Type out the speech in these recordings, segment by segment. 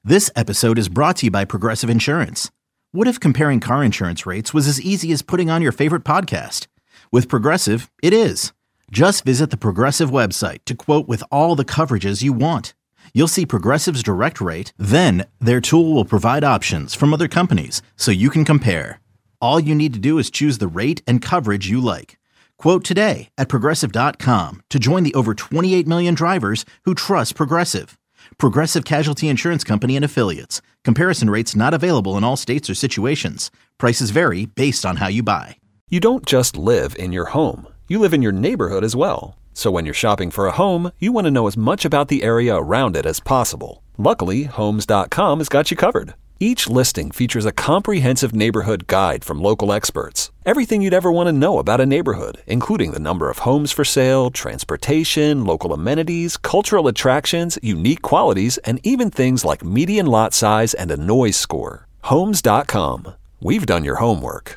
This episode is brought to you by Progressive Insurance. What if comparing car insurance rates was as easy as putting on your favorite podcast? With Progressive, it is. Just visit the Progressive website to quote with all the coverages you want. You'll see Progressive's direct rate, then their tool will provide options from other companies so you can compare. All you need to do is choose the rate and coverage you like. Quote today at Progressive.com to join the over 28 million drivers who trust Progressive. Progressive Casualty Insurance Company and Affiliates. Comparison rates not available in all states or situations. Prices vary based on how you buy. You don't just live in your home. You live in your neighborhood as well. So when you're shopping for a home, you want to know as much about the area around it as possible. Luckily, Homes.com has got you covered. Each listing features a comprehensive neighborhood guide from local experts. Everything you'd ever want to know about a neighborhood, including the number of homes for sale, transportation, local amenities, cultural attractions, unique qualities, and even things like median lot size and a noise score. Homes.com. We've done your homework.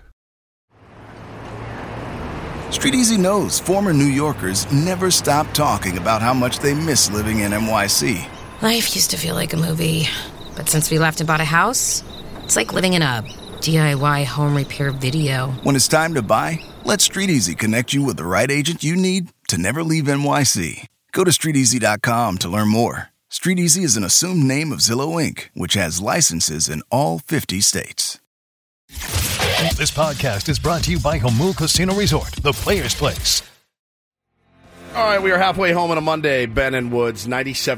StreetEasy knows former New Yorkers never stop talking about how much they miss living in NYC. Life used to feel like a movie. But since we left and bought a house, it's like living in a DIY home repair video. When it's time to buy, let StreetEasy connect you with the right agent you need to never leave NYC. Go to StreetEasy.com to learn more. StreetEasy is an assumed name of Zillow Inc., which has licenses in all 50 states. This podcast is brought to you by Jamul Casino Resort, the Players Place. All right, we are halfway home on a Monday. Ben and Woods,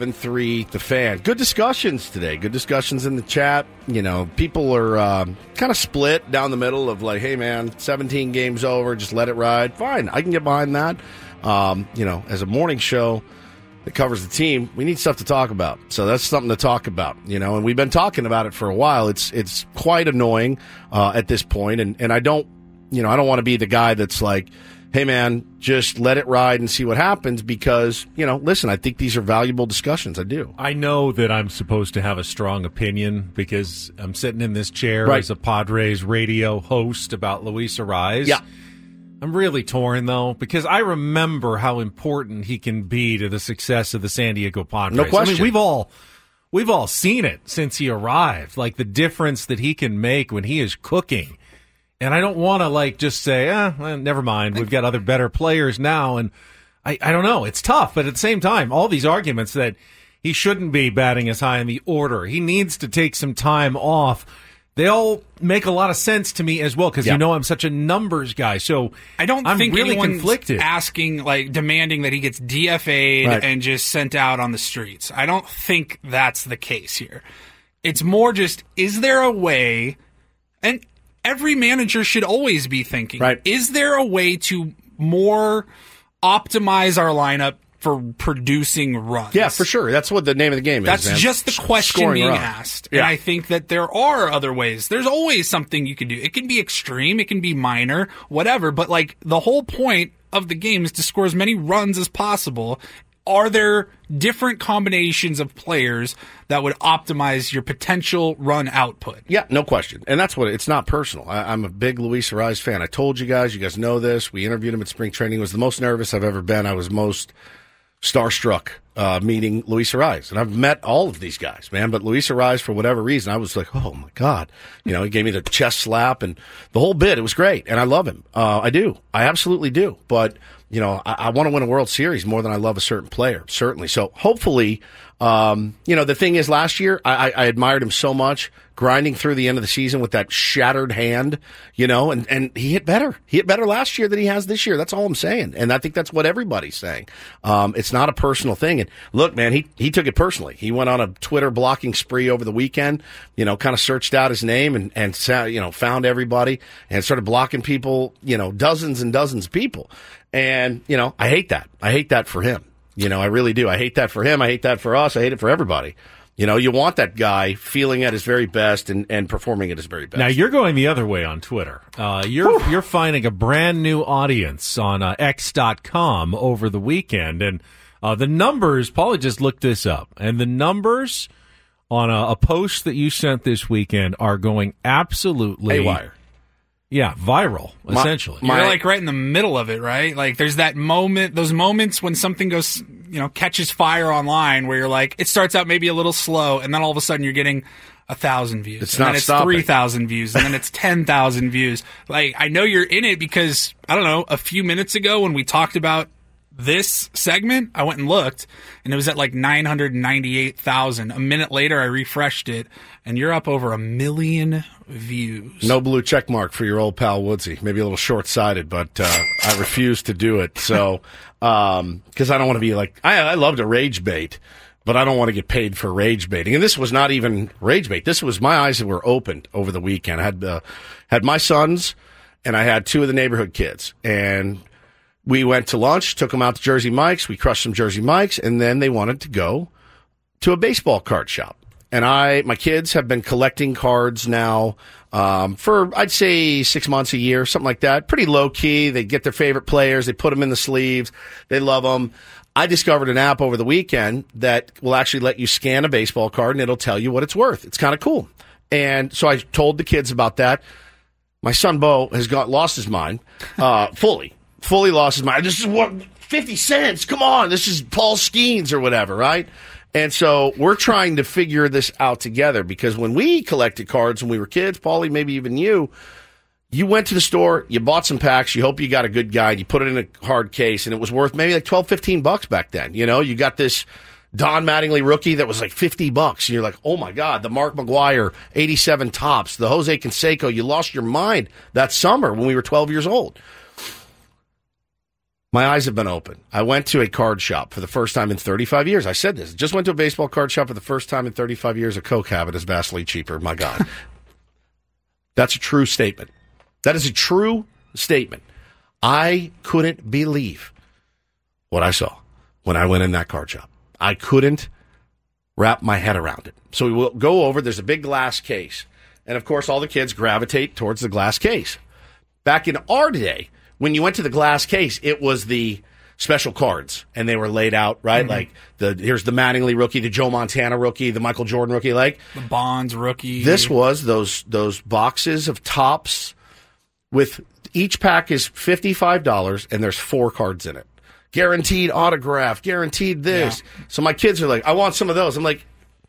97.3 The Fan. Good discussions today. Good discussions in the chat. You know, people are kind of split down the middle of like, hey, man, 17 games over, just let it ride. Fine, I can get behind that. You know, as a morning show that covers the team, we need stuff to talk about. So that's something to talk about, you know, and we've been talking about it for a while. It's quite annoying at this point, and I don't want to be the guy that's like, hey, man, just let it ride and see what happens because, you know, listen, I think these are valuable discussions. I do. I know that I'm supposed to have a strong opinion because I'm sitting in this chair as a Padres radio host about Luis Arraez. Yeah. I'm really torn, though, because I remember how important he can be to the success of the San Diego Padres. No question. I mean, we've all seen it since he arrived, like the difference that he can make when he is cooking. And I don't want to, like, just say, well, never mind. We've got other better players now. And I don't know. It's tough. But at the same time, all these arguments that he shouldn't be batting as high in the order, he needs to take some time off, they all make a lot of sense to me as well because, you know, I'm such a numbers guy. So I'm think really conflicted. Asking, like, demanding that he gets DFA'd and just sent out on the streets. I don't think that's the case here. It's more just, is there a way, and every manager should always be thinking, is there a way to more optimize our lineup for producing runs? Yeah, for sure. That's what the name of the game is. That's just the question Scoring being runs. asked. Yeah. And I think that there are other ways. There's always something you can do. It can be extreme. It can be minor, whatever. But, like, the whole point of the game is to score as many runs as possible. Are there different combinations of players that would optimize your potential run output? Yeah, no question. And that's what it's not personal. I'm a big Luis Arraez fan. I told you guys know this. We interviewed him at spring training. It was the most nervous I've ever been. I was most starstruck meeting Luis Arraez. And I've met all of these guys, man. But Luis Arraez, for whatever reason, I was like, oh, my God. You know, he gave me the chest slap and the whole bit. It was great. And I love him. I do. I absolutely do. But, you know, I want to win a World Series more than I love a certain player, certainly. So hopefully, you know, the thing is last year, I admired him so much, grinding through the end of the season with that shattered hand, you know, and he hit better. He hit better last year than he has this year. That's all I'm saying. And I think that's what everybody's saying. It's not a personal thing. And look, man, he took it personally. He went on a Twitter blocking spree over the weekend, you know, kind of searched out his name and you know, found everybody and started blocking people, you know, dozens and dozens of people. And, you know, I hate that. I hate that for him. You know, I really do. I hate that for him. I hate that for us. I hate it for everybody. You know, you want that guy feeling at his very best and performing at his very best. Now, you're going the other way on Twitter. You're finding a brand new audience on X.com over the weekend. And the numbers, Paulie just looked this up, and the numbers on a post that you sent this weekend are going absolutely haywire. Yeah, viral, essentially. You're like right in the middle of it, right? Like there's that moment, those moments when something goes, catches fire online where you're like, it starts out maybe a little slow and then all of a sudden you're getting 1,000 views. It's and not then it's stopping. 3,000 views and then it's 10,000 views. Like I know you're in it because, I don't know, a few minutes ago when we talked about this segment, I went and looked, and it was at like 998,000. A minute later, I refreshed it, and you're up over 1 million views. No blue check mark for your old pal Woodsy. Maybe a little short-sighted, but I refuse to do it. So, because I don't want to be like, I love to rage bait, but I don't want to get paid for rage baiting. And this was not even rage bait. This was my eyes that were opened over the weekend. I had my sons, and I had 2 of the neighborhood kids, and we went to lunch, took them out to Jersey Mike's. We crushed some Jersey Mike's, and then they wanted to go to a baseball card shop. And my kids have been collecting cards now for, I'd say, 6 months, a year, something like that. Pretty low key. They get their favorite players. They put them in the sleeves. They love them. I discovered an app over the weekend that will actually let you scan a baseball card, and it'll tell you what it's worth. It's kind of cool. And so I told the kids about that. My son, Bo, has lost his mind fully lost his mind. This is what, 50 cents? Come on. This is Paul Skeens or whatever, right? And so we're trying to figure this out together because when we collected cards when we were kids, Paulie, maybe even you went to the store, you bought some packs, you hope you got a good guide, you put it in a hard case, and it was worth maybe like $12-15 back then. You got this Don Mattingly rookie that was like $50, and you're like, oh my God, the Mark McGwire 87 Topps, the Jose Canseco. You lost your mind that summer when we were 12 years old. My eyes have been open. I went to a card shop for the first time in 35 years. I said this. Just went to a baseball card shop for the first time in 35 years. A Coke habit is vastly cheaper. My God. That's a true statement. That is a true statement. I couldn't believe what I saw when I went in that card shop. I couldn't wrap my head around it. So we will go over. There's a big glass case. And, of course, all the kids gravitate towards the glass case. Back in our day, when you went to the glass case, it was the special cards, and they were laid out, right? Mm-hmm. Like, here's the Mattingly rookie, the Joe Montana rookie, the Michael Jordan rookie, like the Bonds rookie. This was those boxes of Topps with each pack is $55, and there's 4 cards in it. Guaranteed autograph, guaranteed this. Yeah. So my kids are like, I want some of those. I'm like,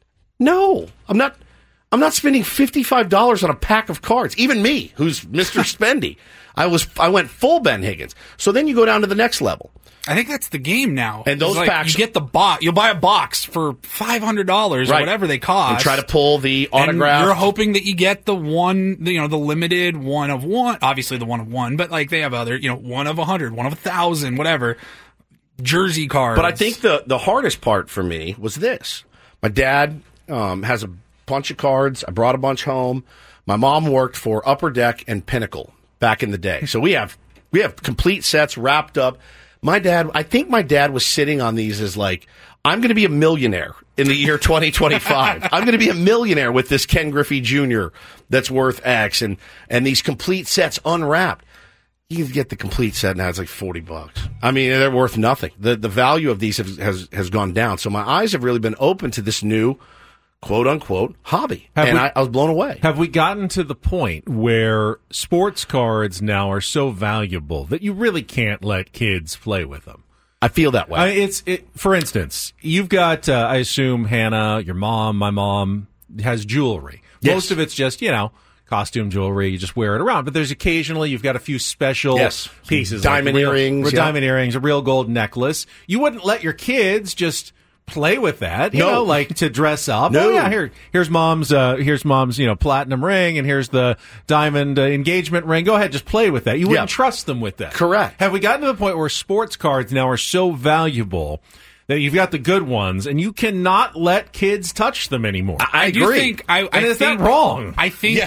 no, I'm not spending $55 on a pack of cards. Even me, who's Mr. Spendy. I went full Ben Higgins. So then you go down to the next level. I think that's the game now. And those packs, you get the box. You'll buy a box for $500 or whatever they cost, and try to pull the autograph. And you're hoping that you get the one, the limited one of one. Obviously, the one of one, but like they have other, one of 100, one of 1,000, whatever. Jersey cards. But I think the hardest part for me was this. My dad has a bunch of cards. I brought a bunch home. My mom worked for Upper Deck and Pinnacle back in the day. So we have complete sets wrapped up. I think my dad was sitting on these as like, I'm going to be a millionaire in the year 2025. I'm going to be a millionaire with this Ken Griffey Jr. that's worth X and these complete sets unwrapped. You can get the complete set now. It's like $40. I mean, they're worth nothing. The value of these has gone down. So my eyes have really been open to this new quote-unquote hobby, I was blown away. Have we gotten to the point where sports cards now are so valuable that you really can't let kids play with them? I feel that way. For instance, you've got, I assume, Hannah, your mom, my mom, has jewelry. Yes. Most of it's just, costume jewelry. You just wear it around. But there's occasionally you've got a few special pieces. Diamond earrings. Diamond earrings, a real gold necklace. You wouldn't let your kids just play with that, like to dress up. No. Oh yeah, here's mom's platinum ring, and here's the diamond engagement ring. Go ahead, just play with that. You wouldn't trust them with that. Correct. Have we gotten to the point where sports cards now are so valuable that you've got the good ones, and you cannot let kids touch them anymore? I agree. Is that wrong? I think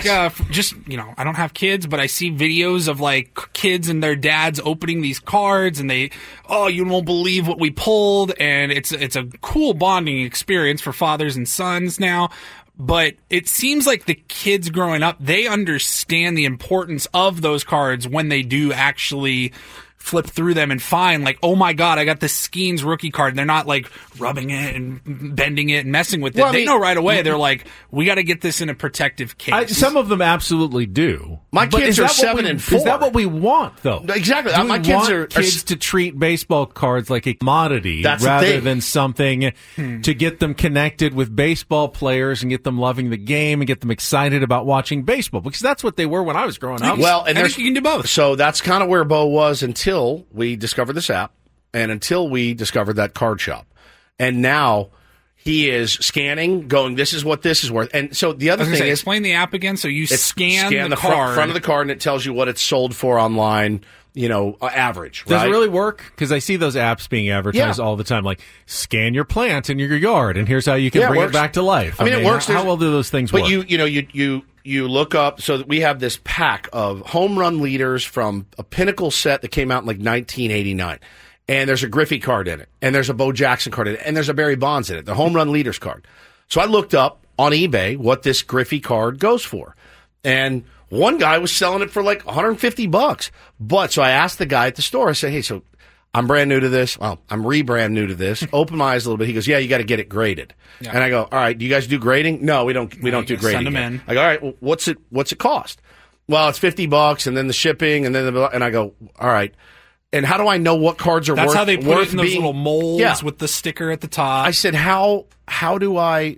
I don't have kids, but I see videos of like kids and their dads opening these cards, and you won't believe what we pulled, and it's a cool bonding experience for fathers and sons now. But it seems like the kids growing up, they understand the importance of those cards when they do actually flip through them and find like, oh my God, I got the Skeens rookie card. And they're not like rubbing it and bending it and messing with it. Well, they know right away. They're like, we got to get this in a protective case. Some of them absolutely do. My kids are 7 and 4. Is that what we want, though? Exactly. Do we want kids to treat baseball cards like a commodity rather than something to get them connected with baseball players and get them loving the game and get them excited about watching baseball? Because that's what they were when I was growing up. Well, and I think you can do both. So that's kind of where Bo was until we discovered this app and until we discovered that card shop. And now he is scanning, going, this is what this is worth. And so the other thing is... Explain the app again. So you scan the front of the card and it tells you what it's sold for online, average. Does it really work? Because I see those apps being advertised all the time, like scan your plant in your yard and here's how you can bring it back to life. I mean, it works. How well do those things work? But you look up, so we have this pack of home run leaders from a Pinnacle set that came out in like 1989. And there's a Griffey card in it. And there's a Bo Jackson card in it. And there's a Barry Bonds in it, the home run leaders card. So I looked up on eBay what this Griffey card goes for. And one guy was selling it for like $150. But so I asked the guy at the store, I said, hey, so I'm brand new to this. Well, I'm re-brand new to this. Open my eyes a little bit. He goes, yeah, you got to get it graded. Yeah. And I go, all right, do you guys do grading? No, we don't do grading. Send them in. I go, all right, well, what's it cost? Well, it's $50 and then the shipping and I go, all right. And how do I know what cards are worth? That's how they put it in those little molds with the sticker at the top. I said, how do I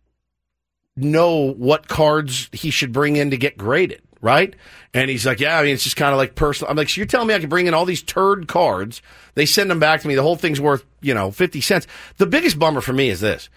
know what cards he should bring in to get graded? Right? And he's like, yeah, I mean, it's just kind of like personal. I'm like, so you're telling me I can bring in all these turd cards? They send them back to me. The whole thing's worth, 50 cents. The biggest bummer for me is this.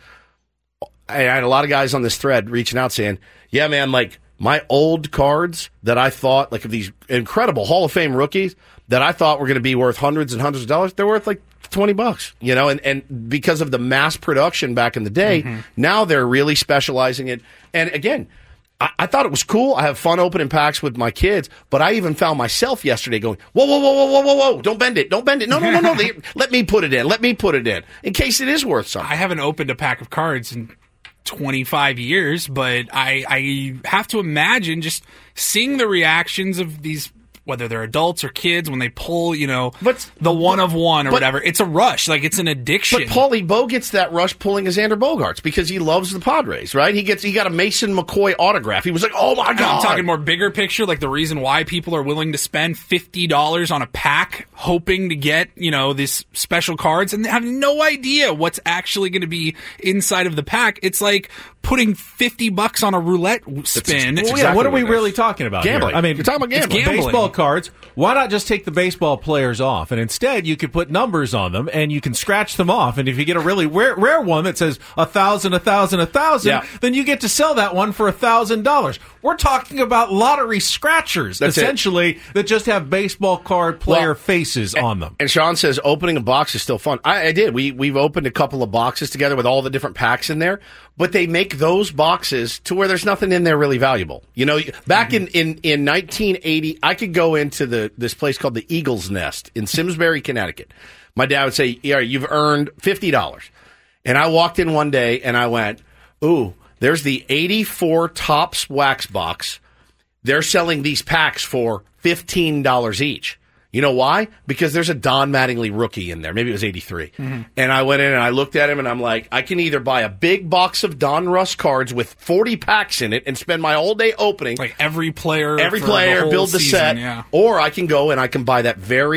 I had a lot of guys on this thread reaching out saying, yeah, man, like my old cards that I thought, like of these incredible Hall of Fame rookies that I thought were going to be worth hundreds and hundreds of dollars, they're worth like $20, and because of the mass production back in the day, now they're really specializing it. And again, I thought it was cool. I have fun opening packs with my kids, but I even found myself yesterday going, whoa, don't bend it. No. Let me put it in in case it is worth something. I haven't opened a pack of cards in 25 years, but I have to imagine just seeing the reactions of these, whether they're adults or kids, when they pull, the one of one or whatever. It's a rush. Like, it's an addiction. But Paulie Bo gets that rush pulling his Xander Bogaerts because he loves the Padres, right? He got a Mason McCoy autograph. He was like, oh my God. I'm talking more bigger picture, like the reason why people are willing to spend $50 on a pack hoping to get, these special cards and they have no idea what's actually going to be inside of the pack. It's like putting $50 on a roulette spin. What are we really talking about? Gambling. Here? I mean, you're talking about gambling. Baseball cards. Why not just take the baseball players off? And instead, you could put numbers on them and you can scratch them off. And if you get a really rare one that says 1,000, 1,000, 1,000, then you get to sell that one for $1,000. We're talking about lottery scratchers, essentially, that just have baseball card player faces on them. And Sean says opening a box is still fun. I did. We've opened a couple of boxes together with all the different packs in there, but they make those boxes to where there's nothing in there really valuable. Back in 1980, I could go into this place called the Eagle's Nest in Simsbury, Connecticut. My dad would say, yeah, you've earned $50. And I walked in one day and I went, ooh, there's the 84 Topps wax box. They're selling these packs for $15 each. You know why? Because there's a Don Mattingly rookie in there. Maybe it was 83. And I went in and I looked at him and I'm like, I can either buy a big box of Don Russ cards with 40 packs in it and spend my whole day opening. Like every player, build the set. Or I can go and I can buy that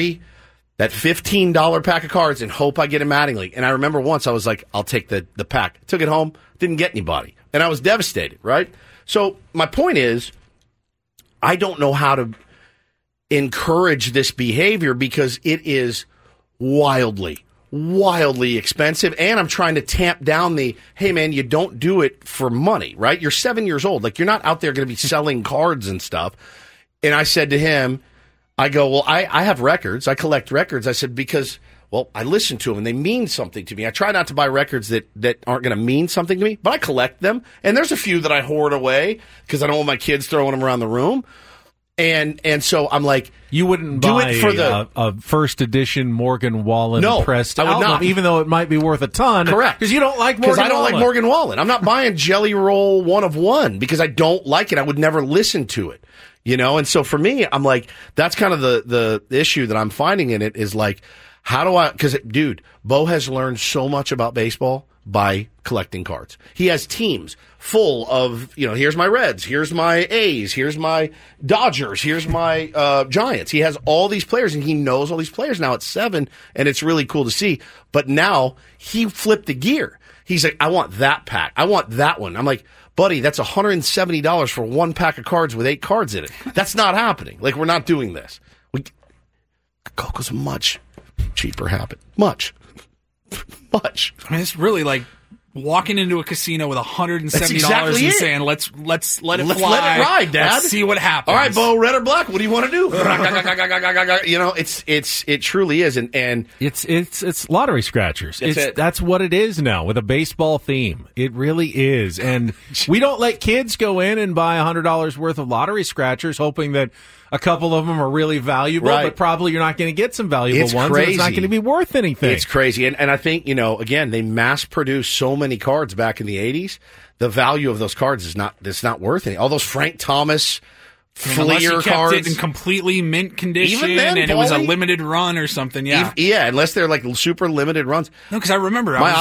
$15 pack of cards and hope I get a Mattingly. And I remember once I was like, I'll take the pack. Took it home, didn't get anybody. And I was devastated, right? So my point is, I don't know how to encourage this behavior because it is wildly expensive. And I'm trying to tamp down hey man, you don't do it for money, right? You're 7 years old. Like, you're not out there going to be selling cards and stuff. And I said to him, I go, well, I have records. I collect records. I said, because, well, I listen to them and they mean something to me. I try not to buy records that aren't going to mean something to me, but I collect them. And there's a few that I hoard away because I don't want my kids throwing them around the room. And so I'm like, you wouldn't buy a first edition Morgan Wallen pressed I would album, not. Even though it might be worth a ton. Correct. Because you don't like Morgan Wallen. Because I don't like Morgan Wallen. I'm not buying Jelly Roll 1 of 1 because I don't like it. I would never listen to it. And so for me, I'm like, that's kind of the issue that I'm finding in it is like, how do I, because dude, Bo has learned so much about baseball by collecting cards. He has teams full of, here's my Reds, here's my A's, here's my Dodgers, here's my Giants. He has all these players, and he knows all these players now at 7, and it's really cool to see. But now he flipped the gear. He's like, I want that pack. I want that one. I'm like, buddy, that's $170 for one pack of cards with 8 cards in it. That's not happening. Like, we're not doing this. Coco's a much cheaper habit. Much. I mean, it's really like walking into a casino with $170 and saying, let's let it fly. Let it ride, Dad. Let's see what happens. All right, Bo, red or black? What do you want to do? It truly is, and it's lottery scratchers. That's what it is now with a baseball theme. It really is, and we don't let kids go in and buy $100 worth of lottery scratchers, hoping that a couple of them are really valuable, but probably you're not going to get some valuable ones. Crazy. It's not going to be worth anything. It's crazy. And I think, again, they mass produced so many cards back in the 80s. The value of those cards is not worth anything. All those Frank Thomas Fleer cards. Kept it in completely mint condition, even then, and it was a limited run or something. Yeah. Unless they're like super limited runs. No, because I remember my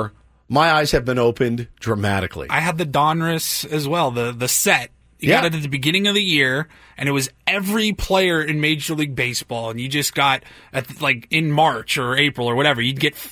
eyes have been opened dramatically. I had the Donruss as well, the set. You got it at the beginning of the year, and it was every player in Major League Baseball, and you just got, in March or April or whatever, you'd get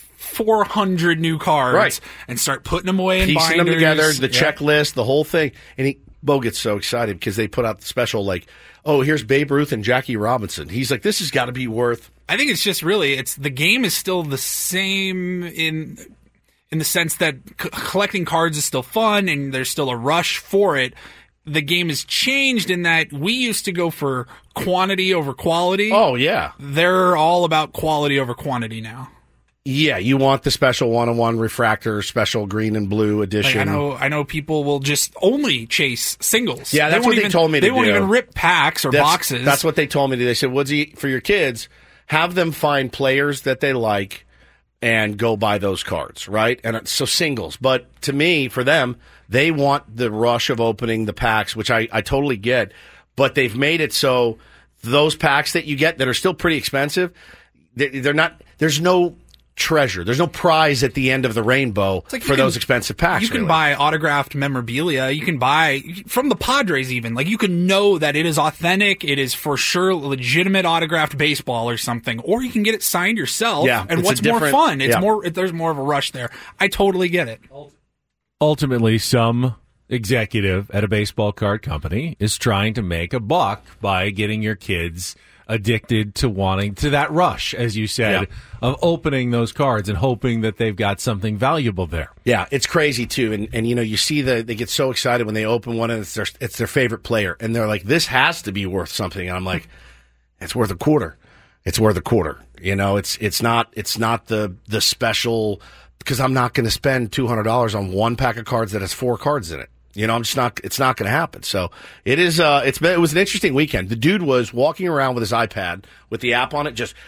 400 new cards and start putting them away in binders. Piecing them together, the checklist, the whole thing. And Bo gets so excited because they put out the special, here's Babe Ruth and Jackie Robinson. He's like, this has got to be worth... I think it's just really, the game is still the same in the sense that collecting cards is still fun, and there's still a rush for it. The game has changed in that we used to go for quantity over quality. Oh, yeah. They're all about quality over quantity now. Yeah, you want the special 1-on-1 refractor, special green and blue edition. I know people will just only chase singles. Yeah, that's what they told me to do. They won't even rip packs or boxes. That's what they told me to do. They said, Woodsy, for your kids, have them find players that they like and go buy those cards, right? And so singles. But to me, for them, they want the rush of opening the packs, which I totally get. But they've made it so those packs that you get that are still pretty expensive, they're not. There's no treasure. There's no prize at the end of the rainbow for those expensive packs. You can buy autographed memorabilia. You can buy from the Padres even. You can know that it is authentic. It is for sure legitimate autographed baseball or something. Or you can get it signed yourself. Yeah, and what's more fun? It's more. There's more of a rush there. I totally get it. Ultimately, some executive at a baseball card company is trying to make a buck by getting your kids addicted to wanting to that rush, as you said, of opening those cards and hoping that they've got something valuable there. Yeah, it's crazy too. And you see they get so excited when they open one and it's their favorite player, and they're like, this has to be worth something. And I'm like, it's worth a quarter. It's worth a quarter. It's not the special, because I'm not going to spend $200 on one pack of cards that has 4 cards in it. I'm just not. It's not going to happen. So it is. It was an interesting weekend. The dude was walking around with his iPad with the app on it, just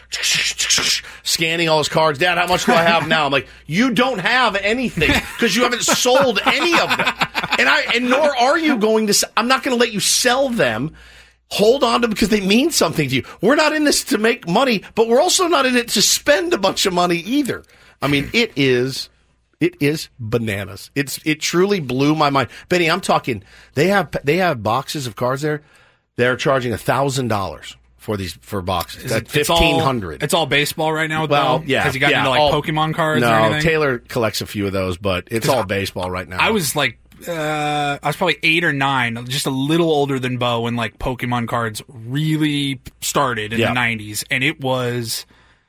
scanning all his cards. Dad, how much do I have now? I'm like, you don't have anything because you haven't sold any of them, and nor are you going to. I'm not going to let you sell them. Hold on to them because they mean something to you. We're not in this to make money, but we're also not in it to spend a bunch of money either. I mean, it is bananas. It truly blew my mind. Benny, I'm talking. They have boxes of cards there. They're charging $1,000 for boxes. That's $1,500. It's all baseball right now. Because you got into Pokemon cards. No, or anything? Taylor collects a few of those, but it's all baseball right now. I was probably 8 or 9, just a little older than Bo when Pokemon cards really started in the 90s, and it was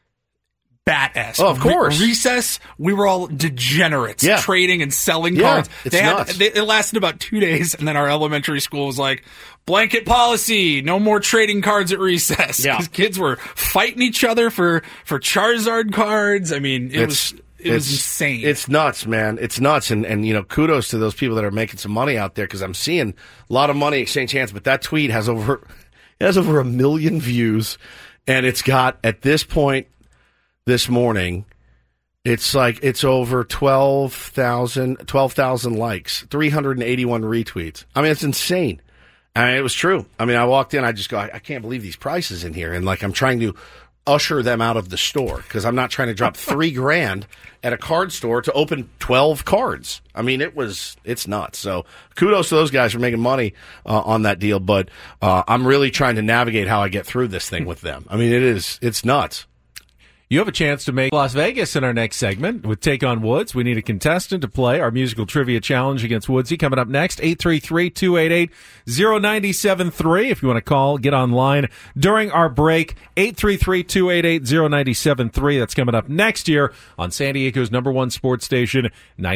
bat-esque. Oh, of course. Recess, we were all degenerates trading and selling cards. It's nuts. It lasted about 2 days, and then our elementary school was like, blanket policy, no more trading cards at recess. Because kids were fighting each other for Charizard cards. I mean, it was insane. It's nuts, man. It's nuts. And kudos to those people that are making some money out there, because I'm seeing a lot of money exchange hands. But that tweet has over 1 million views, and it's got, at this point, this morning, it's over 12,000 likes, 381 retweets. I mean, it's insane. And it was true. I mean, I walked in, I just go, I can't believe these prices in here. And like, I'm trying to usher them out of the store because I'm not trying to drop $3,000 at a card store to open 12 cards. I mean, it's nuts. So kudos to those guys for making money on that deal. But I'm really trying to navigate how I get through this thing with them. I mean, it's nuts. You have a chance to make Las Vegas in our next segment with Take on Woods. We need a contestant to play our musical trivia challenge against Woodsy. Coming up next, 833-288-0973. If you want to call, get online during our break, 833-288-0973. That's coming up next year on San Diego's #1 sports station,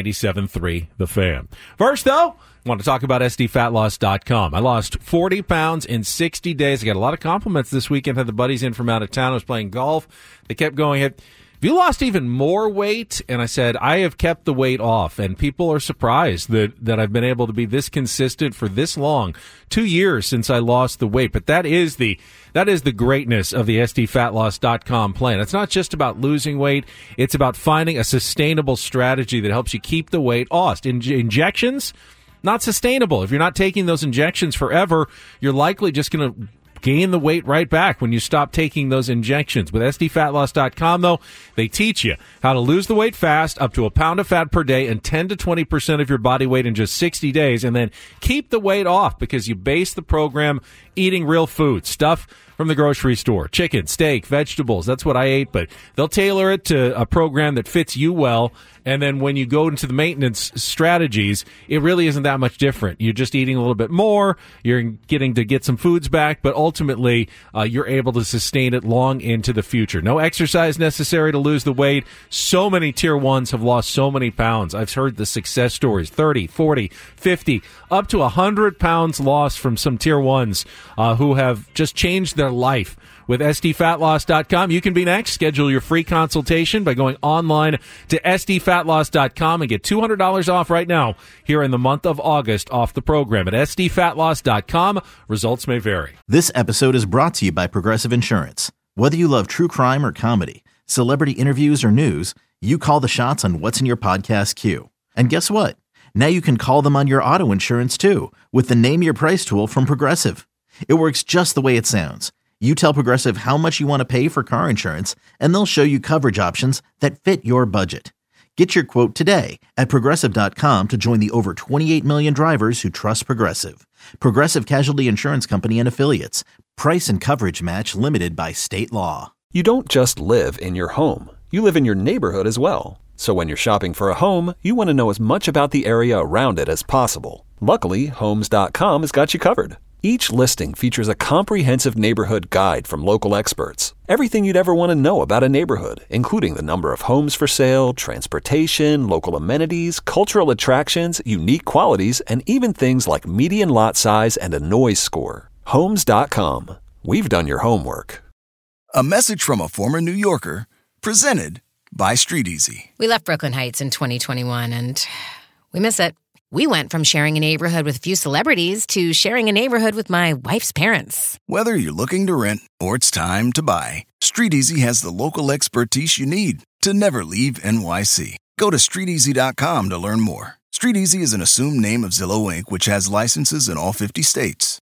97.3 The Fan. First, though, I want to talk about SDFatLoss.com. I lost 40 pounds in 60 days. I got a lot of compliments this weekend. Had the buddies in from out of town. I was playing golf. They kept going, have you lost even more weight? And I said, I have kept the weight off. And people are surprised that I've been able to be this consistent for this long. 2 years since I lost the weight. But that is the greatness of the SDFatLoss.com plan. It's not just about losing weight. It's about finding a sustainable strategy that helps you keep the weight off. Injections, not sustainable. If you're not taking those injections forever, you're likely just going to gain the weight right back when you stop taking those injections. With SDFatLoss.com, though, they teach you how to lose the weight fast, up to a pound of fat per day, and 10 to 20% of your body weight in just 60 days, and then keep the weight off because you base the program eating real food, stuff from the grocery store, chicken, steak, vegetables. That's what I ate, but they'll tailor it to a program that fits you well. And then when you go into the maintenance strategies, it really isn't that much different. You're just eating a little bit more. You're getting to get some foods back, but ultimately you're able to sustain it long into the future. No exercise necessary to lose the weight. So many Tier 1s have lost so many pounds. I've heard the success stories, 30, 40, 50, up to 100 pounds lost from some Tier 1s who have just changed their life. With SDFatLoss.com, you can be next. Schedule your free consultation by going online to SDFatLoss.com and get $200 off right now here in the month of August off the program at SDFatLoss.com. Results may vary. This episode is brought to you by Progressive Insurance. Whether you love true crime or comedy, celebrity interviews or news, you call the shots on what's in your podcast queue. And guess what? Now you can call them on your auto insurance too with the Name Your Price tool from Progressive. It works just the way it sounds. You tell Progressive how much you want to pay for car insurance, and they'll show you coverage options that fit your budget. Get your quote today at Progressive.com to join the over 28 million drivers who trust Progressive. Progressive Casualty Insurance Company and Affiliates. Price and coverage match limited by state law. You don't just live in your home. You live in your neighborhood as well. So when you're shopping for a home, you want to know as much about the area around it as possible. Luckily, Homes.com has got you covered. Each listing features a comprehensive neighborhood guide from local experts. Everything you'd ever want to know about a neighborhood, including the number of homes for sale, transportation, local amenities, cultural attractions, unique qualities, and even things like median lot size and a noise score. Homes.com. We've done your homework. A message from a former New Yorker, presented by Street Easy. We left Brooklyn Heights in 2021, and we miss it. We went from sharing a neighborhood with a few celebrities to sharing a neighborhood with my wife's parents. Whether you're looking to rent or it's time to buy, Street Easy has the local expertise you need to never leave NYC. Go to StreetEasy.com to learn more. Street Easy is an assumed name of Zillow Inc., which has licenses in all 50 states.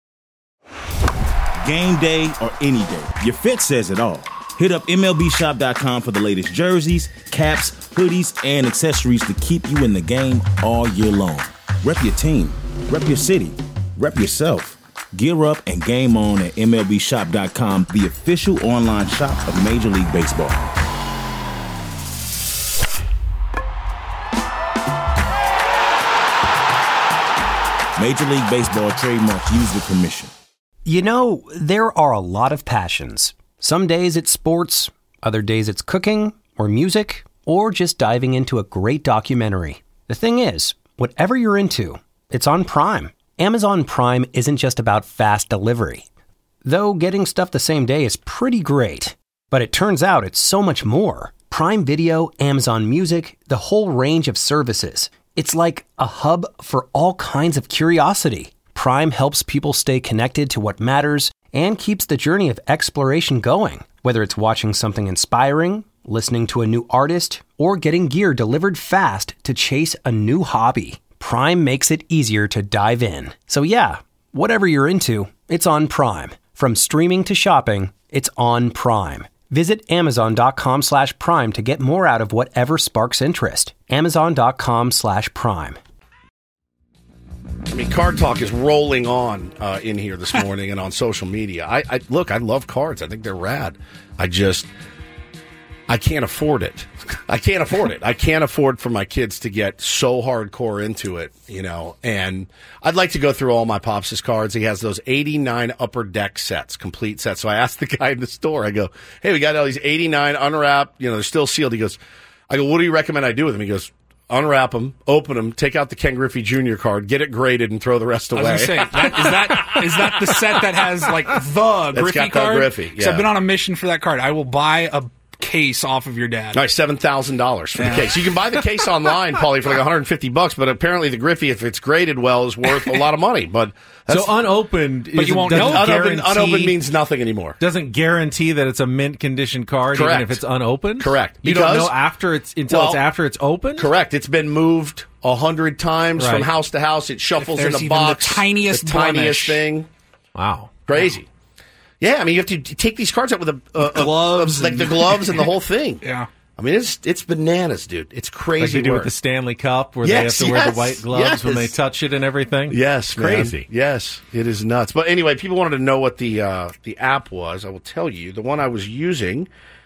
Game day or any day, your fit says it all. Hit up MLBshop.com for the latest jerseys, caps, hoodies, and accessories to keep you in the game all year long. Rep your team, rep your city, rep yourself. Gear up and game on at MLBshop.com, the official online shop of Major League Baseball. Major League Baseball trademark used with permission. You know, there are a lot of passions. Some days it's sports, other days it's cooking, or music, or just diving into a great documentary. The thing is, whatever you're into, it's on Prime. Amazon Prime isn't just about fast delivery. Though getting stuff the same day is pretty great. But it turns out it's so much more. Prime Video, Amazon Music, the whole range of services. It's like a hub for all kinds of curiosity. Prime helps people stay connected to what matters and keeps the journey of exploration going. Whether it's watching something inspiring, listening to a new artist, or getting gear delivered fast to chase a new hobby, Prime makes it easier to dive in. So yeah, Whatever you're into, it's on Prime. From streaming to shopping, it's on Prime. Visit Amazon.com/Prime to get more out of whatever sparks interest. Amazon.com/Prime. I mean, card talk is rolling on in here this morning and on social media. I love cards. I think they're rad. I can't afford it. I can't afford for my kids to get so hardcore into it, and I'd like to go through all my Pops' cards. He has those 89 Upper Deck sets, complete sets. So I asked the guy in the store, I go, hey, we got all these 89 unwrapped, they're still sealed. I go, what do you recommend I do with them? He goes, unwrap them, open them, take out the Ken Griffey Jr. card, get it graded, and throw the rest away. I was going to say, is that the set that has like the Griffey card? Griffey, yeah. So I've been on a mission for that card. I will buy a case off of your dad. All right, $7,000 for the case. You can buy the case online, Paulie, for like $150, but apparently the Griffey, if it's graded well, is worth a lot of money. But so unopened, but you won't know. Unopened means nothing anymore. Doesn't guarantee that it's a mint condition card, correct, even if it's unopened. Correct. You don't know after it's after it's open. Correct. It's been moved 100 times from house to house. It shuffles in a box. The tiniest thing. Wow, crazy. Yeah, I mean, you have to take these cards out with gloves, like the gloves and the whole thing. Yeah, I mean, it's bananas, dude. It's crazy. Like they do with the Stanley Cup, where they have to wear the white gloves when they touch it and everything. Yes, crazy. Man. Yes, it is nuts. But anyway, people wanted to know what the app was. I will tell you. The one I was using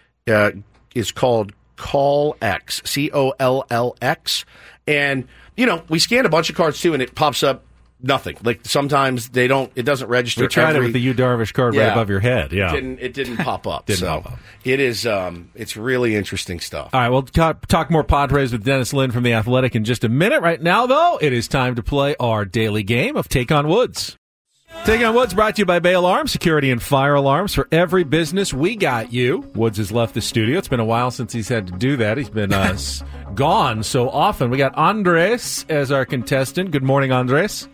is called CollX, CollX, and we scanned a bunch of cards too, and it pops up. Nothing. Like sometimes it doesn't register. We tried it with the Yu Darvish card right above your head. Yeah. It didn't pop up. Pop up. It is, it's really interesting stuff. All right. We'll talk more Padres with Dennis Lin from The Athletic in just a minute. Right now, though, it is time to play our daily game of Take on Woods. Take on Woods brought to you by Bay Alarm, security and fire alarms for every business. We got you. Woods has left the studio. It's been a while since he's had to do that. He's been gone so often. We got Andres as our contestant. Good morning, Andres.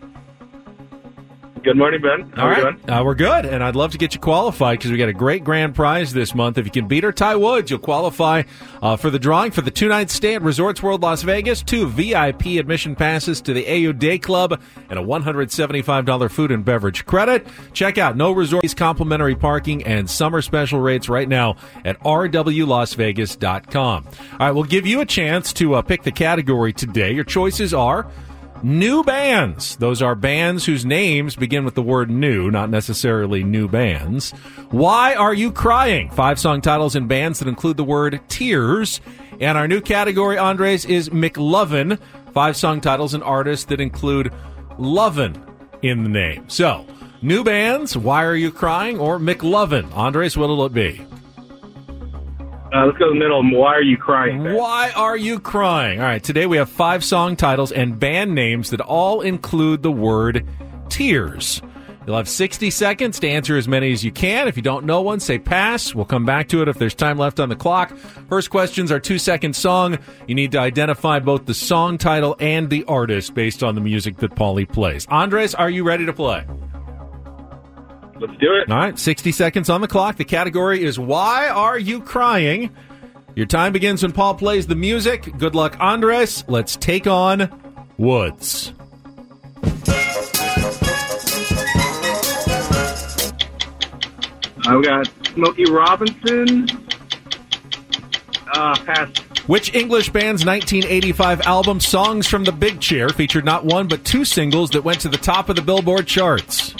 Good morning, Ben. How are you doing? We're good, and I'd love to get you qualified because we got a great grand prize this month. If you can beat or tie Woods, you'll qualify for the drawing for the 2-night stay at Resorts World Las Vegas, 2 VIP admission passes to the AU Day Club, and a $175 food and beverage credit. Check out No Resorts, complimentary parking, and summer special rates right now at rwlasvegas.com. All right, we'll give you a chance to pick the category today. Your choices are new bands. Those are bands whose names begin with the word new, not necessarily new bands. Why Are You Crying? 5 song titles and bands that include the word tears. And our new category, Andres, is McLovin. 5 song titles and artists that include lovin' in the name. So, new bands, Why Are You Crying? Or McLovin. Andres, what'll it be? Let's go in the middle. Why Are You Crying? Ben? Why Are You Crying? All right, today we have 5 song titles and band names that all include the word tears. You'll have 60 seconds to answer as many as you can. If you don't know one, say pass. We'll come back to it if there's time left on the clock. First questions are 2-second song. You need to identify both the song title and the artist based on the music that Paulie plays. Andres, are you ready to play? Let's do it. All right, 60 seconds on the clock. The category is Why Are You Crying? Your time begins when Paul plays the music. Good luck, Andres. Let's take on Woods. We got Smokey Robinson. Pass. Which English band's 1985 album Songs from the Big Chair featured not one but 2 singles that went to the top of the Billboard charts?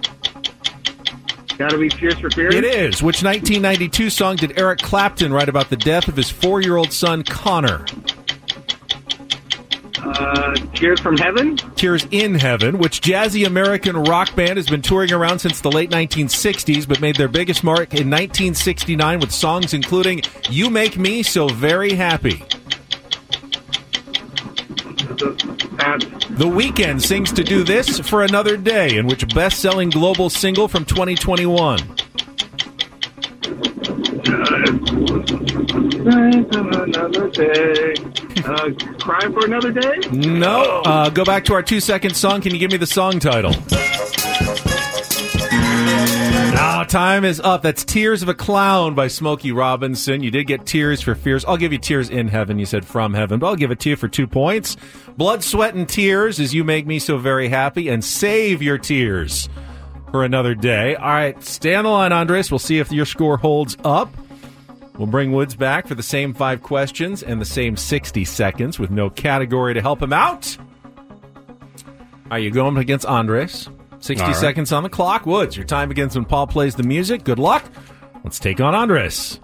Gotta be Tears for Fears? It is. Which 1992 song did Eric Clapton write about the death of his 4-year-old son, Connor? Tears from Heaven? Tears in Heaven. Which jazzy American rock band has been touring around since the late 1960s but made their biggest mark in 1969 with songs including You Make Me So Very Happy? The Weeknd sings To Do This for Another Day, in which best-selling global single from 2021? Another day. Cry for Another Day? No. Go back to our 2-second song. Can you give me the song title? time is up. That's Tears of a Clown by Smokey Robinson. You did get Tears for Fears. I'll give you Tears in Heaven. You said From Heaven, but I'll give it to you for 2 points. Blood, Sweat, and Tears is You Make Me So Very Happy, and Save Your Tears for another day. All right, stay on the line, Andres. We'll see if your score holds up. We'll bring Woods back for the same 5 questions and the same 60 seconds with no category to help him out. Are you going against Andres? 60 seconds on the clock. Woods, your time begins when Paul plays the music. Good luck. Let's take on Andres.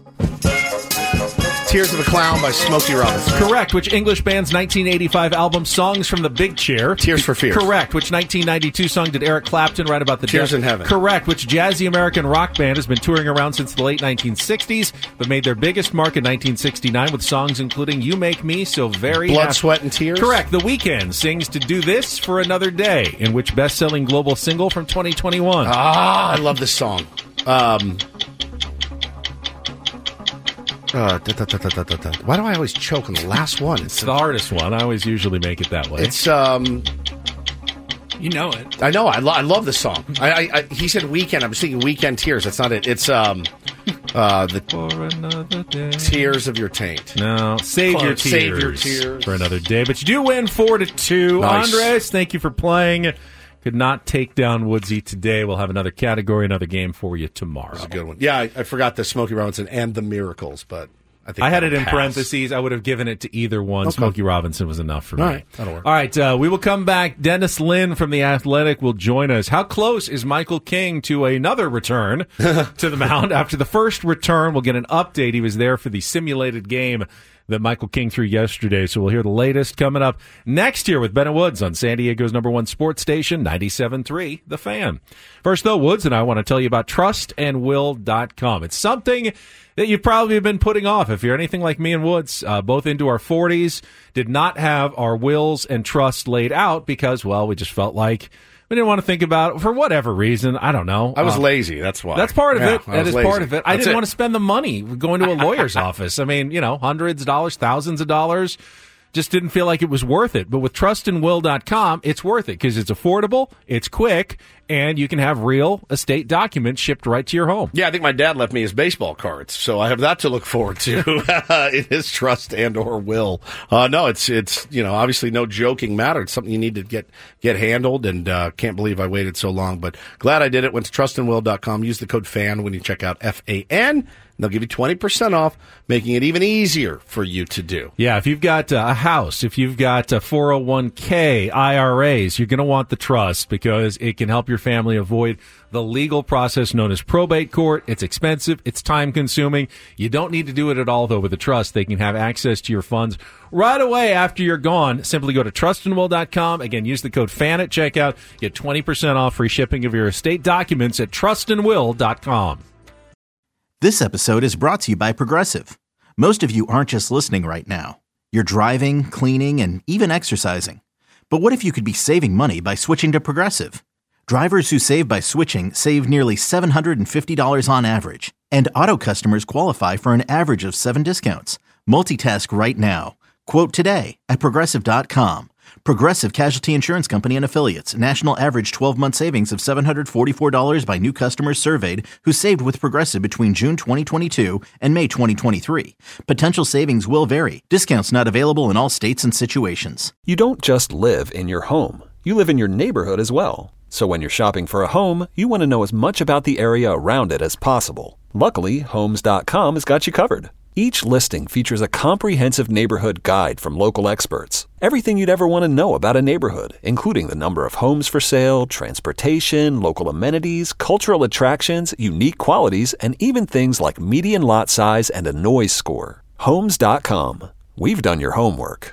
Tears of a Clown by Smokey Robinson. Correct. Which English band's 1985 album Songs from the Big Chair? Tears for Fears. Correct. Which 1992 song did Eric Clapton write about the Tears death? in Heaven. Correct. Which jazzy American rock band has been touring around since the late 1960s, but made their biggest mark in 1969 with songs including You Make Me So Very Blood, Happy. Sweat, and Tears? Correct. The Weeknd sings To Do This for Another Day, in which best-selling global single from 2021. I love this song. Why do I always choke on the last one? It's the hardest one. I always usually make it that way. It's You know it. I know. I love this song. He said Weekend. I was thinking Weekend Tears. That's not it. It's the For Another Day. Tears of Your Taint. No, Save Your Tears. Save Your Tears for another day. But you do win 4-2. Nice. Andres, thank you for playing. Could not take down Woodsy today. We'll have another category, another game for you tomorrow. That's a good one. Yeah, I forgot the Smokey Robinson and the Miracles, but I think I had it in pass. parentheses. I would have given it to either one. Okay. Smokey Robinson was enough for me. All right, that'll work. All right, we will come back. Dennis Lynn from The Athletic will join us. How close is Michael King to another return to the mound? After the first return, we'll get an update. He was there for the simulated game that Michael King threw yesterday. So we'll hear the latest coming up next year with Ben and Woods on San Diego's #1 sports station, 97.3 The Fan. First, though, Woods and I want to tell you about trustandwill.com. It's something that you've probably been putting off. If you're anything like me and Woods, both into our 40s, did not have our wills and trusts laid out because, well, we just felt like we didn't want to think about it for whatever reason. I don't know. I was lazy. That's why. That's part of it. That is lazy. part of it. I didn't want to spend the money going to a lawyer's office. I mean, hundreds of dollars, thousands of dollars. Just didn't feel like it was worth it. But with trustandwill.com, it's worth it because it's affordable, it's quick, and you can have real estate documents shipped right to your home. Yeah, I think my dad left me his baseball cards, so I have that to look forward to in his trust and or will. No, it's obviously no joking matter. It's something you need to get handled, and can't believe I waited so long. But glad I did it. Went to trustandwill.com. Use the code FAN when you check out FAN. They'll give you 20% off, making it even easier for you to do. Yeah, if you've got a house, if you've got 401k, IRAs, you're going to want the trust because it can help your family avoid the legal process known as probate court. It's expensive. It's time-consuming. You don't need to do it at all, though, with a trust. They can have access to your funds right away after you're gone. Simply go to trustandwill.com. Again, use the code FAN at checkout. Get 20% off free shipping of your estate documents at trustandwill.com. This episode is brought to you by Progressive. Most of you aren't just listening right now. You're driving, cleaning, and even exercising. But what if you could be saving money by switching to Progressive? Drivers who save by switching save nearly $750 on average. And auto customers qualify for an average of 7 discounts. Multitask right now. Quote today at Progressive.com. Progressive Casualty Insurance Company and Affiliates. National average 12-month savings of $744 by new customers surveyed who saved with Progressive between June 2022 and May 2023. Potential savings will vary. Discounts not available in all states and situations. You don't just live in your home. You live in your neighborhood as well. So when you're shopping for a home, you want to know as much about the area around it as possible. Luckily, Homes.com has got you covered. Each listing features a comprehensive neighborhood guide from local experts. Everything you'd ever want to know about a neighborhood, including the number of homes for sale, transportation, local amenities, cultural attractions, unique qualities, and even things like median lot size and a noise score. Homes.com. We've done your homework.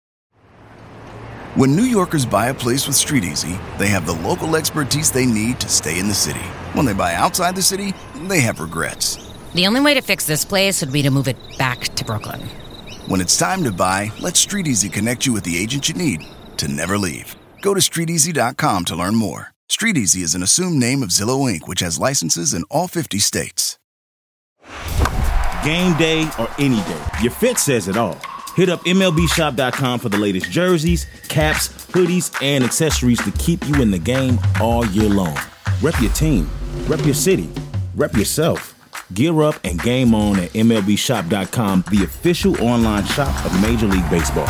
When New Yorkers buy a place with StreetEasy, they have the local expertise they need to stay in the city. When they buy outside the city, they have regrets. The only way to fix this place would be to move it back to Brooklyn. When it's time to buy, let StreetEasy connect you with the agent you need to never leave. Go to StreetEasy.com to learn more. StreetEasy is an assumed name of Zillow Inc., which has licenses in all 50 states. Game day or any day, your fit says it all. Hit up MLBshop.com for the latest jerseys, caps, hoodies, and accessories to keep you in the game all year long. Rep your team, rep your city, Rep yourself. Gear up and game on at MLBShop.com, the official online shop of Major League Baseball.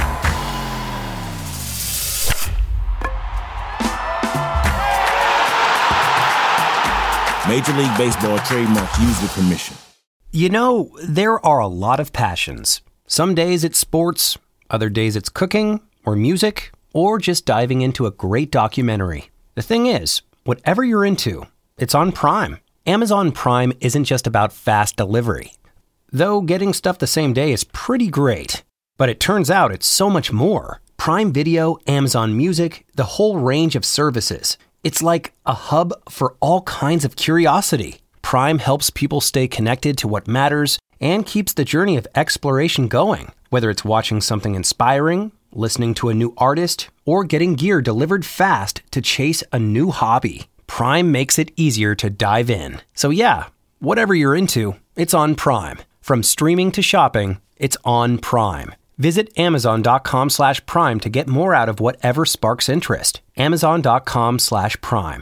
Major League Baseball trademarks used with permission. You know, there are a lot of passions. Some days it's sports, other days it's cooking or music, or just diving into a great documentary. The thing is, whatever you're into, it's on Prime. Amazon Prime isn't just about fast delivery. Though getting stuff the same day is pretty great. But it turns out it's so much more. Prime Video, Amazon Music, the whole range of services. It's like a hub for all kinds of curiosity. Prime helps people stay connected to what matters and keeps the journey of exploration going. Whether it's watching something inspiring, listening to a new artist, or getting gear delivered fast to chase a new hobby. Prime makes it easier to dive in. So yeah, whatever you're into, it's on Prime. From streaming to shopping, it's on Prime. Visit Amazon.com/Prime to get more out of whatever sparks interest. Amazon.com/Prime.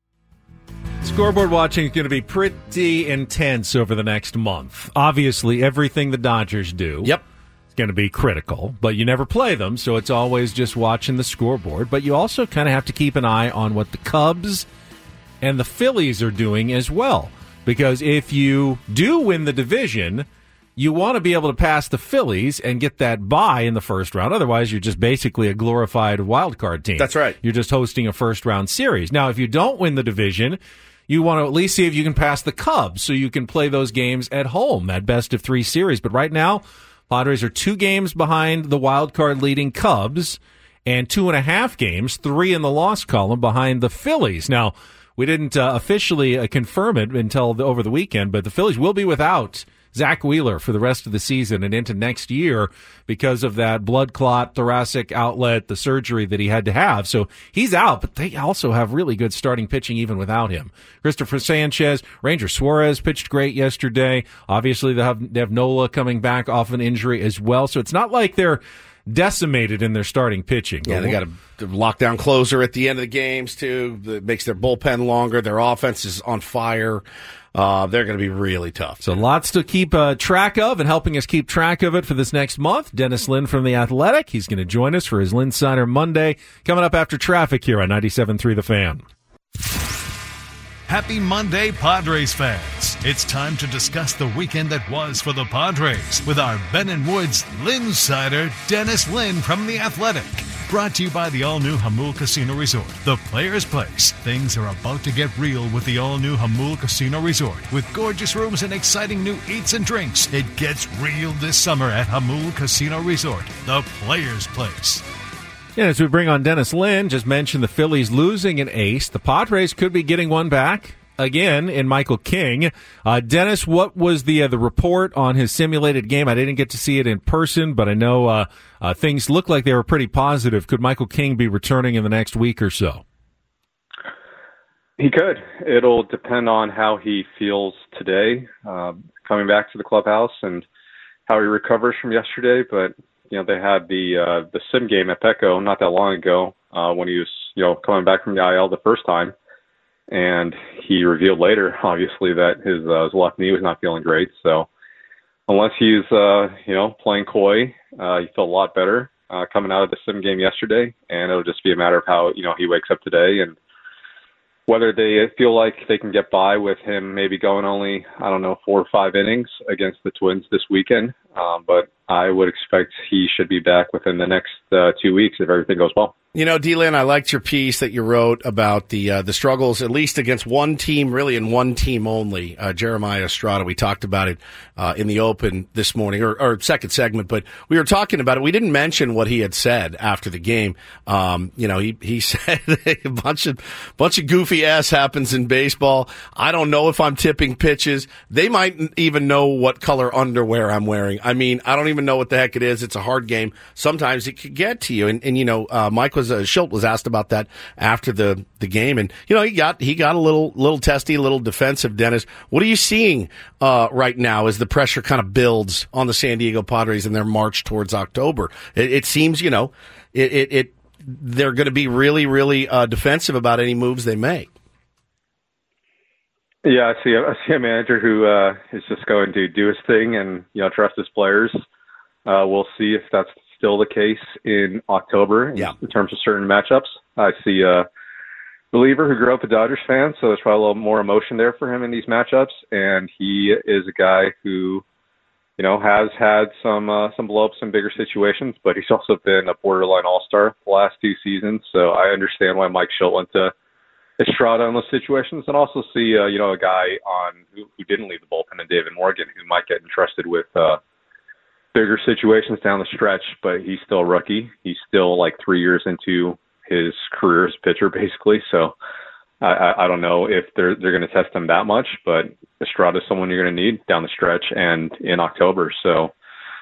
Scoreboard watching is going to be pretty intense over the next month. Obviously, everything the Dodgers do is going to be critical, but you never play them, so it's always just watching the scoreboard. But you also kind of have to keep an eye on what the Cubs and the Phillies are doing as well. Because if you do win the division, you want to be able to pass the Phillies and get that bye in the first round. Otherwise, you're just basically a glorified wild card team. That's right. You're just hosting a first-round series. Now, if you don't win the division, you want to at least see if you can pass the Cubs so you can play those games at home, that best-of-3 series. But right now, Padres are 2 games behind the wild card leading Cubs and 2.5 games, 3 in the loss column, behind the Phillies. Now, we didn't officially confirm it until over the weekend, but the Phillies will be without Zach Wheeler for the rest of the season and into next year because of that blood clot, thoracic outlet, the surgery that he had to have. So he's out, but they also have really good starting pitching even without him. Christopher Sanchez, Ranger Suarez pitched great yesterday. Obviously, they have Nola coming back off an injury as well. So it's not like they're decimated in their starting pitching. Yeah, they got a lockdown closer at the end of the games, too. That makes their bullpen longer. Their offense is on fire. They're going to be really tough. So lots to keep track of, and helping us keep track of it for this next month, Dennis Lin from The Athletic. He's going to join us for his Linsider Monday, coming up after traffic here on 97.3 The Fan. Happy Monday, Padres fans. It's time to discuss the weekend that was for the Padres with our Ben & Woods Linsider, Dennis Lin from The Athletic. Brought to you by the all-new Jamul Casino Resort, the Players' Place. Things are about to get real with the all-new Jamul Casino Resort. With gorgeous rooms and exciting new eats and drinks, it gets real this summer at Jamul Casino Resort, the Players' Place. Yeah, as we bring on Dennis Lin, just mentioned the Phillies losing an ace. The Padres could be getting one back again in Michael King. Dennis, what was the report on his simulated game? I didn't get to see it in person, but I know things look like they were pretty positive. Could Michael King be returning in the next week or so? He could. It'll depend on how he feels today, coming back to the clubhouse, and how he recovers from yesterday. But you know, they had the sim game at Petco not that long ago when he was coming back from the IL the first time. And he revealed later, obviously, that his left knee was not feeling great. So unless he's, playing coy, he felt a lot better coming out of the sim game yesterday. And it'll just be a matter of how, he wakes up today and whether they feel like they can get by with him maybe going only, 4 or 5 innings against the Twins this weekend. But I would expect he should be back within the next 2 weeks if everything goes well. D-Lin, I liked your piece that you wrote about the struggles, at least against one team, really, and one team only. Jeremiah Estrada, we talked about it in the open this morning, or second segment, but we were talking about it. We didn't mention what he had said after the game. He said a bunch of goofy ass happens in baseball. I don't know if I'm tipping pitches. They might even know what color underwear I'm wearing. I mean, I don't even know what the heck it is. It's a hard game. Sometimes it could get to you. And Mike Schilt was asked about that after the game, and he got a little testy, a little defensive. Dennis, what are you seeing right now as the pressure kind of builds on the San Diego Padres in their march towards October? It seems they're going to be really, really defensive about any moves they make. Yeah, I see a manager who is just going to do his thing and trust his players. We'll see if that's still the case in October in terms of certain matchups. I see a reliever who grew up a Dodgers fan, so there's probably a little more emotion there for him in these matchups. And he is a guy who, has had some blow-ups in bigger situations, but he's also been a borderline all-star the last 2 seasons. So I understand why Mike Shildt went to Estrada in those situations, and also see a guy who didn't leave the bullpen, and David Morgan, who might get entrusted with bigger situations down the stretch, but he's still a rookie. He's still like 3 years into his career as a pitcher, basically. So I don't know if they're going to test him that much, but Estrada is someone you're going to need down the stretch and in October. So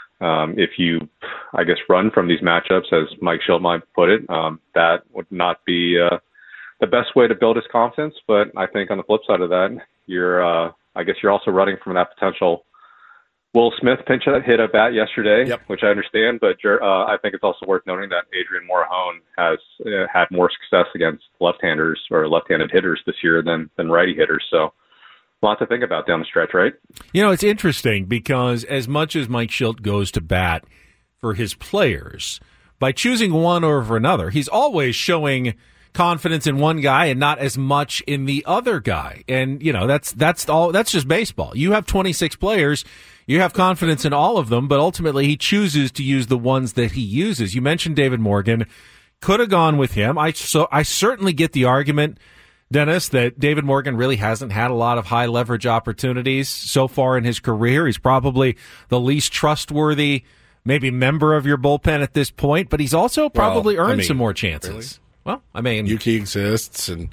if you, I guess, run from these matchups, as Mike Shildt might put it, that would not be the best way to build his confidence. But I think on the flip side of that, you're also running from that potential Will Smith pinch hit a bat yesterday, which I understand, but I think it's also worth noting that Adrian Morejon has had more success against left-handers or left-handed hitters this year than righty hitters. So a lot to think about down the stretch, right? It's interesting because as much as Mike Shildt goes to bat for his players, by choosing one over another, he's always showing confidence in one guy and not as much in the other guy. And, that's just baseball. You have 26 players. You have confidence in all of them, but ultimately he chooses to use the ones that he uses. You mentioned David Morgan. Could have gone with him. I certainly get the argument, Dennis, that David Morgan really hasn't had a lot of high leverage opportunities so far in his career. He's probably the least trustworthy, maybe member of your bullpen at this point, but he's also probably earned some more chances. Really? Well, I mean, Yuki exists, and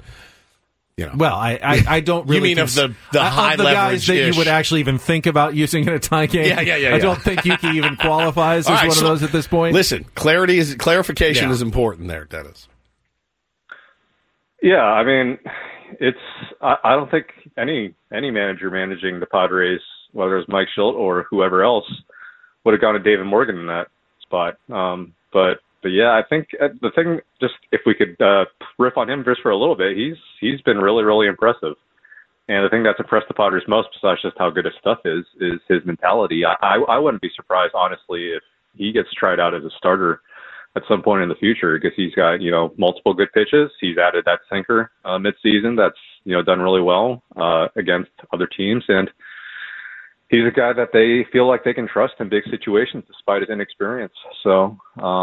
Well, I don't really. You mean of the high leverage guys that you would actually even think about using in a tie game? Yeah. I don't think Yuki even qualifies as one of those at this point. Listen, clarification is important there, Dennis. Yeah, I mean, I don't think any manager managing the Padres, whether it was Mike Shildt or whoever else, would have gone to David Morgan in that spot. But yeah, I think the thing, just if we could riff on him just for a little bit, he's been really, really impressive. And the thing that's impressed the Padres most, besides just how good his stuff is his mentality. I wouldn't be surprised, honestly, if he gets tried out as a starter at some point in the future, because he's got, multiple good pitches. He's added that sinker midseason that's, done really well against other teams. And he's a guy that they feel like they can trust in big situations despite his inexperience. So,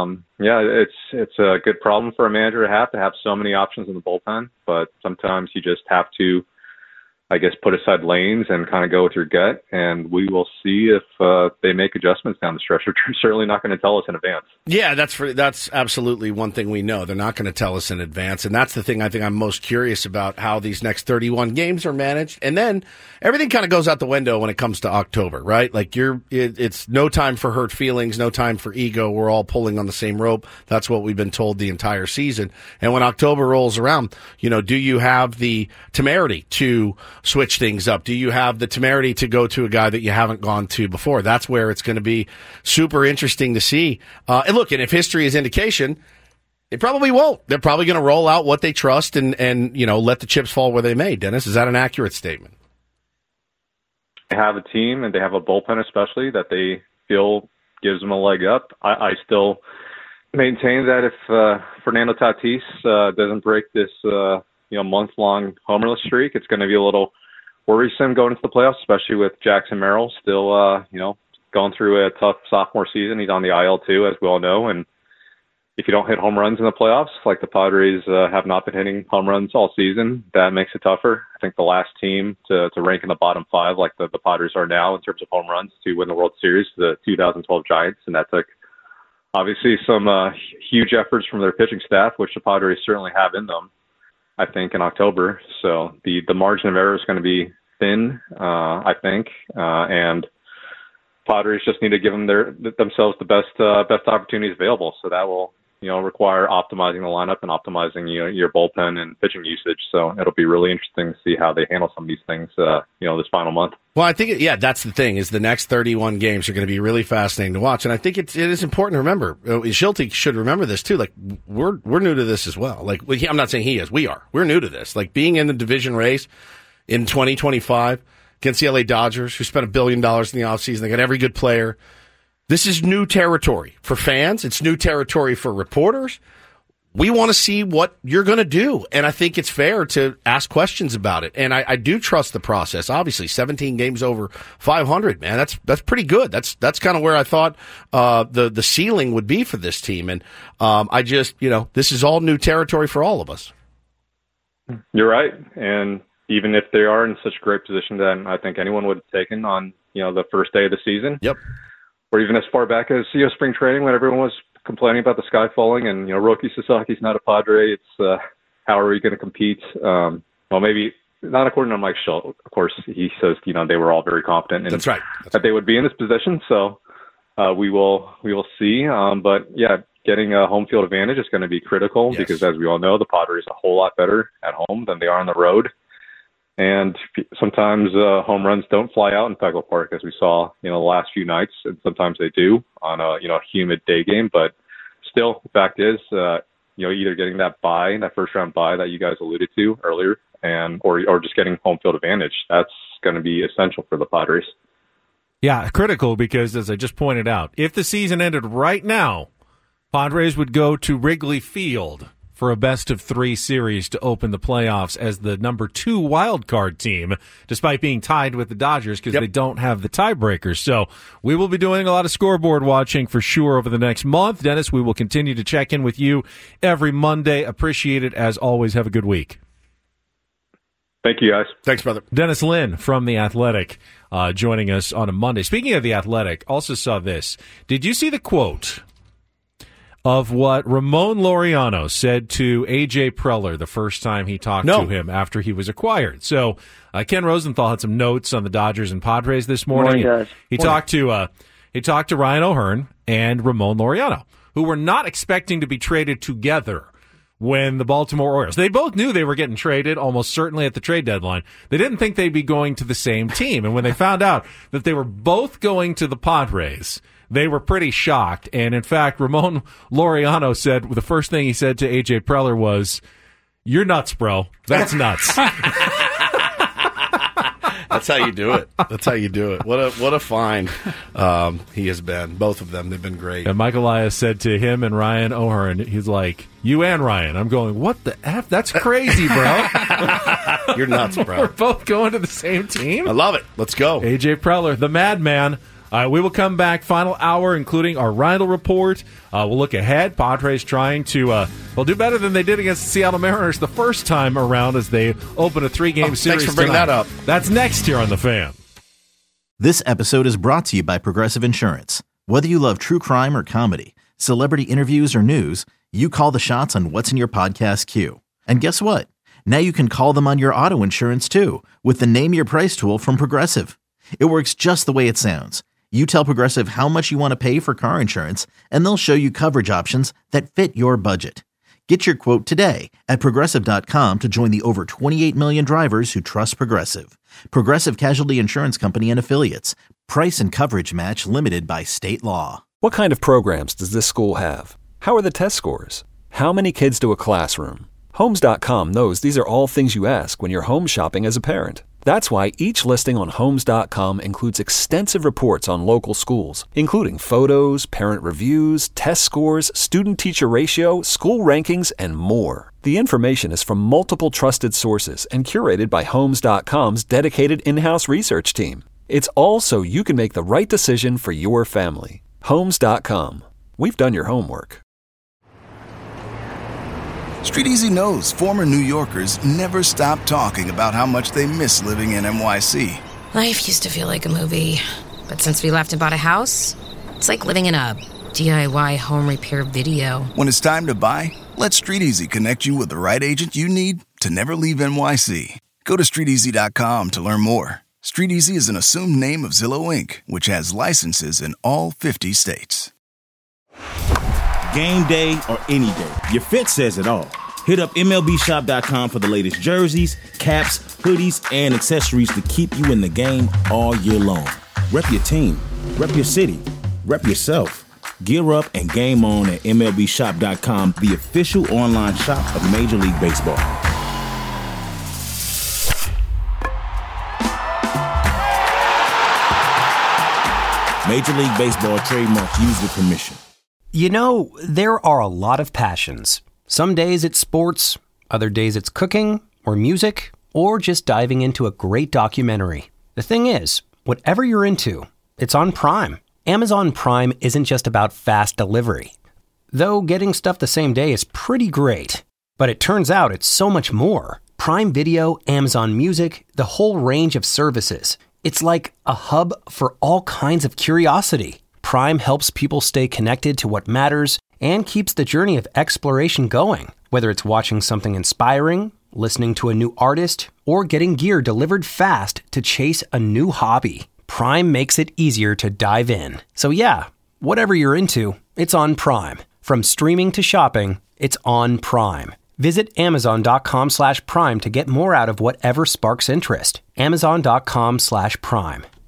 it's a good problem for a manager to have so many options in the bullpen, but sometimes you just have to, I guess, put aside lanes and kind of go with your gut, and we will see if they make adjustments down the stretch. They're certainly not going to tell us in advance. Yeah, that's absolutely one thing we know. They're not going to tell us in advance, and that's the thing I think I'm most curious about, how these next 31 games are managed. And then everything kind of goes out the window when it comes to October, right? Like it's no time for hurt feelings, no time for ego. We're all pulling on the same rope. That's what we've been told the entire season. And when October rolls around, do you have the temerity to switch things up? Do you have the temerity to go to a guy that you haven't gone to before? That's where it's going to be super interesting to see. And look, and if history is indication, they probably won't. They're probably going to roll out what they trust and let the chips fall where they may. Dennis, is that an accurate statement? They have a team and they have a bullpen especially that they feel gives them a leg up. I still maintain that if Fernando Tatis doesn't break this month-long homerless streak, it's going to be a little worrisome going into the playoffs, especially with Jackson Merrill still, going through a tough sophomore season. He's on the IL too, as we all know. And if you don't hit home runs in the playoffs, like the Padres have not been hitting home runs all season, that makes it tougher. I think the last team to rank in the bottom five, like the Padres are now in terms of home runs to win the World Series, the 2012 Giants. And that took obviously some huge efforts from their pitching staff, which the Padres certainly have in them, I think, in October. So the margin of error is going to be thin, I think, and Padres just need to give themselves the best opportunities available. So that will require optimizing the lineup and optimizing your bullpen and pitching usage. So it'll be really interesting to see how they handle some of these things this final month. Well, I think that's the thing, is the next 31 games are going to be really fascinating to watch. And I think it is important to remember, Shildt should remember this too. Like, we're new to this as well. Like, I'm not saying he is, we are. We're new to this. Like, being in the division race, in 2025 against the LA Dodgers, who spent $1 billion in the offseason. They got every good player. This is new territory for fans. It's new territory for reporters. We want to see what you're going to do, and I think it's fair to ask questions about it. And I do trust the process. Obviously, 17 games over 500, man, that's pretty good. That's kind of where I thought the ceiling would be for this team. And I just, this is all new territory for all of us. You're right, and even if they are in such a great position that I think anyone would have taken on, the first day of the season. Yep. Or even as far back as spring training when everyone was complaining about the sky falling and Roki Sasaki's not a Padre. It's how are we going to compete? Well, maybe not according to Mike Schultz. Of course, he says they were all very confident and that's right. That they would be in this position. So we will see. But yeah, getting a home field advantage is going to be critical because, as we all know, the Padres are a whole lot better at home than they are on the road. And sometimes home runs don't fly out in Petco Park, as we saw, the last few nights. And sometimes they do on a, humid day game. But still, the fact is, either getting that first round bye that you guys alluded to earlier, or just getting home field advantage, that's going to be essential for the Padres. Yeah, critical because, as I just pointed out, if the season ended right now, Padres would go to Wrigley Field for a best-of-3 series to open the playoffs as the number 2 wild card team, despite being tied with the Dodgers because they don't have the tiebreakers. So we will be doing a lot of scoreboard watching for sure over the next month. Dennis, we will continue to check in with you every Monday. Appreciate it, as always. Have a good week. Thank you, guys. Thanks, brother. Dennis Lin from The Athletic joining us on a Monday. Speaking of The Athletic, also saw this. Did you see the quote of what Ramon Laureano said to A.J. Preller the first time he talked to him after he was acquired? So Ken Rosenthal had some notes on the Dodgers and Padres this morning. He talked to Ryan O'Hearn and Ramon Laureano, who were not expecting to be traded together when the Baltimore Orioles. They both knew they were getting traded almost certainly at the trade deadline. They didn't think they'd be going to the same team. And when they found out that they were both going to the Padres, they were pretty shocked. And in fact, Ramon Laureano said, the first thing he said to A.J. Preller was, "You're nuts, bro. That's nuts." That's how you do it. That's how you do it. What a find he has been. Both of them. They've been great. And Mike Elias said to him and Ryan O'Hearn, he's like, "You and Ryan." I'm going, "What the F? That's crazy, bro." You're nuts, bro. We're both going to the same team? I love it. Let's go. A.J. Preller, the madman. We will come back, final hour, including our Rindle report. We'll look ahead. Padres trying to do better than they did against the Seattle Mariners the first time around as they open a 3-game series. Thanks for bringing that up. That's next here on The Fan. This episode is brought to you by Progressive Insurance. Whether you love true crime or comedy, celebrity interviews or news, you call the shots on what's in your podcast queue. And guess what? Now you can call them on your auto insurance too with the Name Your Price tool from Progressive. It works just the way it sounds. You tell Progressive how much you want to pay for car insurance, and they'll show you coverage options that fit your budget. Get your quote today at Progressive.com to join the over 28 million drivers who trust Progressive. Progressive Casualty Insurance Company and Affiliates. Price and coverage match limited by state law. What kind of programs does this school have? How are the test scores? How many kids to a classroom? Homes.com knows these are all things you ask when you're home shopping as a parent. That's why each listing on Homes.com includes extensive reports on local schools, including photos, parent reviews, test scores, student-teacher ratio, school rankings, and more. The information is from multiple trusted sources and curated by Homes.com's dedicated in-house research team. It's all so you can make the right decision for your family. Homes.com. We've done your homework. Street Easy knows former New Yorkers never stop talking about how much they miss living in NYC. Life used to feel like a movie, but since we left and bought a house, it's like living in a DIY home repair video. When it's time to buy, let Street Easy connect you with the right agent you need to never leave NYC. Go to StreetEasy.com to learn more. Street Easy is an assumed name of Zillow Inc., which has licenses in all 50 states. Game day or any day, your fit says it all. Hit up MLBshop.com for the latest jerseys, caps, hoodies, and accessories to keep you in the game all year long. Rep your team, rep your city, rep yourself. Gear up and game on at MLBshop.com, the official online shop of Major League Baseball. Major League Baseball trademarks used with permission. You know, there are a lot of passions. Some days it's sports, other days it's cooking or music, or just diving into a great documentary. The thing is, whatever you're into, it's on Prime. Amazon Prime isn't just about fast delivery. Though getting stuff the same day is pretty great. But it turns out it's so much more. Prime Video, Amazon Music, the whole range of services. It's like a hub for all kinds of curiosity. Prime helps people stay connected to what matters and keeps the journey of exploration going. Whether it's watching something inspiring, listening to a new artist, or getting gear delivered fast to chase a new hobby, Prime makes it easier to dive in. So yeah, whatever you're into, it's on Prime. From streaming to shopping, it's on Prime. Visit Amazon.com/Prime to get more out of whatever sparks interest. Amazon.com/Prime.